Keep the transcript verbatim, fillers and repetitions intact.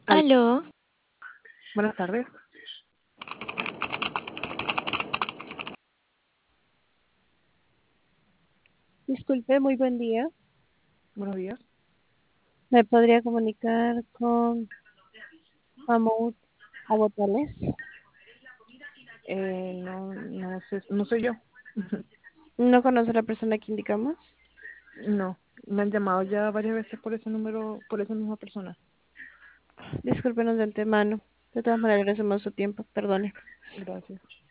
Al- Aló, Buenas tardes, Disculpe, muy buen día. buenos días. ¿Me podría comunicar con Mahmoud Abotales? Eh, no, no sé, no soy yo. ¿No conoce a la persona que indicamos? No, me han llamado ya varias veces por ese número, por esa misma persona. Discúlpenos de antemano. De todas maneras, agradecemos su tiempo. Perdone. Gracias.